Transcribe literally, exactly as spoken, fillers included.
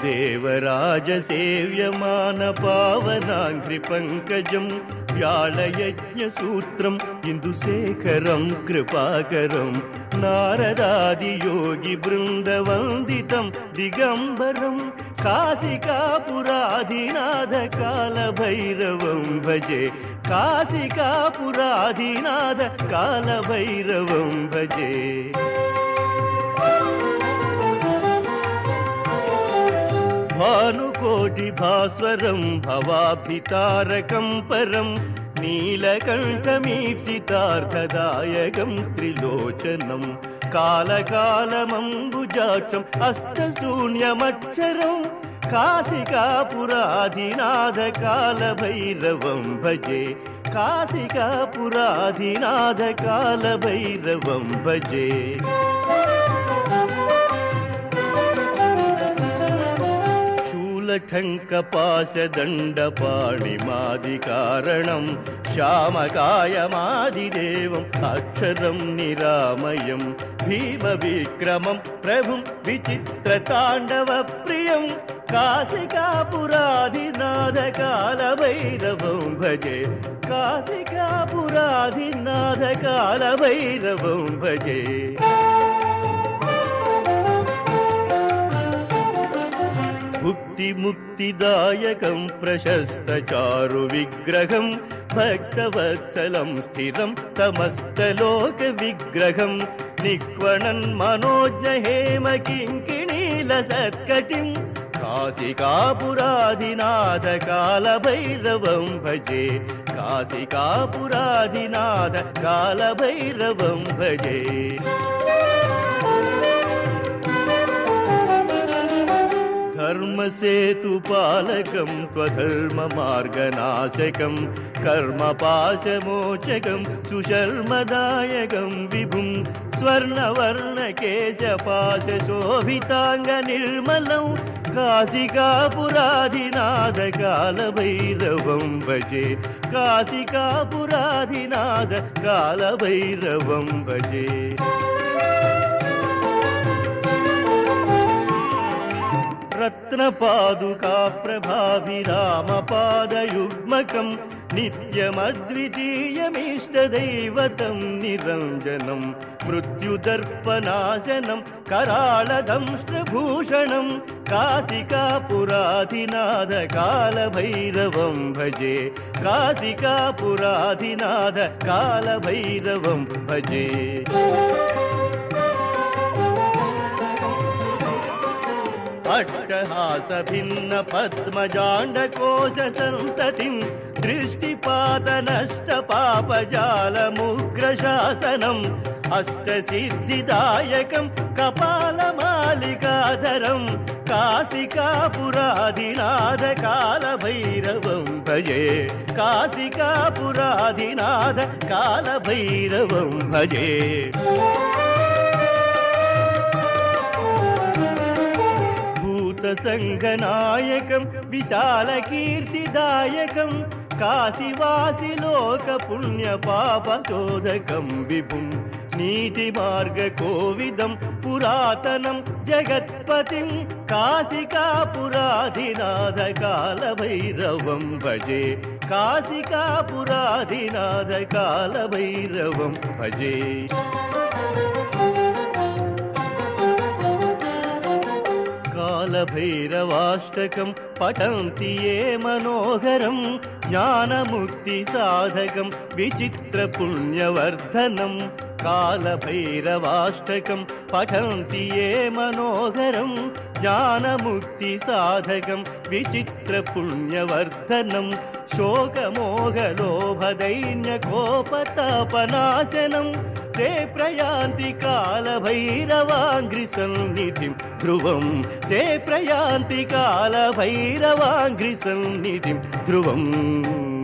देवराजसेव्यमानपावनाङ्घ्रिपङ्कजं व्याळयज्ञसूत्रम् इन्दुशेखरं कृपाकरं नारदादियोगिवृन्दवन्दितं दिगम्बरं काशिकापुराधिनाथ कालभैरवं भजे काशिकापुराधिनाथ कालभैरवं भजे। भानुकोटिभास्वरं भवाब्धितारकं परं नीलकण्ठमीप्सितार्थदायकं त्रिलोचनं कालकालमम्बुजाक्षम् अष्टशून्यमक्षरं काशिकापुराधिनाथ कालभैरवं भजे काशिकापुराधिनाथ कालभैरवं भजे। शूलठङ्कपाशदण्डपाणिमादिकारणं श्यामकायमादिदेवम् अक्षरं निरामयं भीमविक्रमं प्रभुं विचित्रताण्डवप्रियं काशिकापुराधिनाथ कालभैरवं भजे काशिकापुराधिनाथ कालभैरवं भजे। मुक्तिमुक्तिदायकं प्रशस्तचारुविग्रहं भक्तवत्सलं स्थिरं समस्तलोकविग्रहं निक्वणन् मनोज्ञहेमकिङ्किणीलसत्कटिं काशिकापुराधिनाथ कालभैरवं भजे काशिकापुराधिनाथ कालभैरवं भजे। धर्मसेतुपालकं त्वधर्ममार्गनाशकं कर्मपाशमोचकं सुशर्मदायकं विभुं स्वर्णवर्णकेशपाशशोभिताङ्गनिर्मलं काशिकापुराधिनाथ कालभैरवं भजे काशिकापुराधिनाथ कालभैरवं भजे। रत्नपादुका प्रभाभिरामपादयुग्मकं नित्यमद्वितीयमीष्टदैवतं निरञ्जनं मृत्युदर्पनाशनं कराळदंष्ट्रभूषणं काशिकापुराधिनाथ कालभैरवं भजे काशिकापुराधिनाथ कालभैरवं भजे। अट्टहासभिन्नपद्मजाण्डकोशसन्ततिं दृष्टिपातनष्टपापजालमुग्रशासनम् अष्टसिद्धिदायकं कपालमालिकाधरं काशिकापुराधिनाथ कालभैरवं भजे काशिकापुराधिनाथ कालभैरवं भजे। संघनायकं विशालकीर्तिदायकं काशिवासिलोकपुण्यपापशोधकं विभुं नीतिमार्गकोविदं पुरातनं जगत्पतिं काशिकापुराधिनाथ कालभैरवं भजे काशिकापुराधिनाथ कालभैरवं भजे। कालभैरवाष्टकं पठन्ति ये मनोहरं ज्ञानमुक्तिसाधकं विचित्रपुण्यवर्धनं कालभैरवाष्टकं पठन्ति ये मनोहरं ज्ञानमुक्तिसाधकं विचित्रपुण्यवर्धनं शोकमोहलोभदैन्यकोपतापनाशनं ते प्रयान्ति कालभैरवाङ्घ्रिसन्निधिं ध्रुवं ते प्रयान्ति कालभैरवाङ्घ्रिसन्निधिं ध्रुवम्।